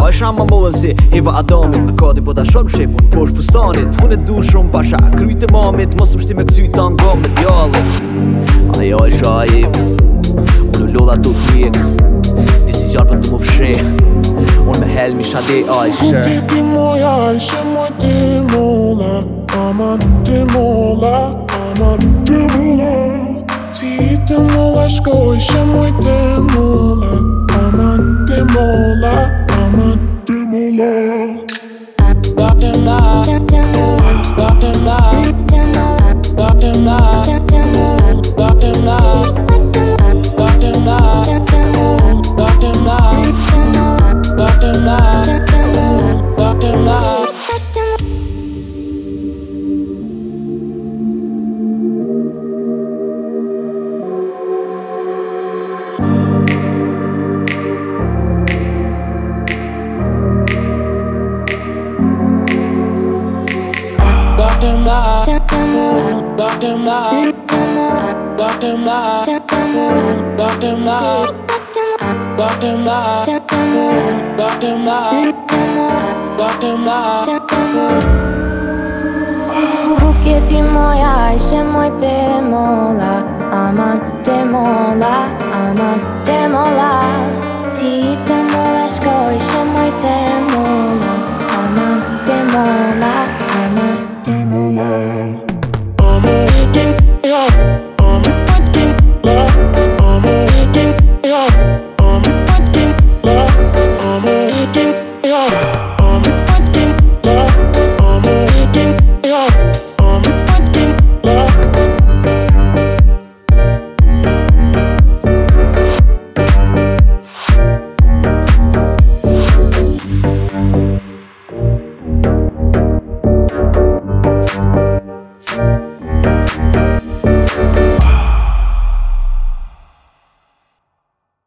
është ama mozi Eva Adamit me kadi po da shumë shefun Por fustanit Hun e du shumë pasha Kryt e mamit Mos më shti me kësyta nga me djallit Ajo e shaiv Unë u lodha të t'mjek Ti si gjarë për të më fshe Unë me helmi shade ajshe Ti moja ajshe moj ti mola Aman ti mola Aman ti mola Ti ti mola shkoj she moj ti mola Aman ti mola Aman ti mola Porque ti moja ishe moj te mola Aman te mola Aman te mola Ti te mola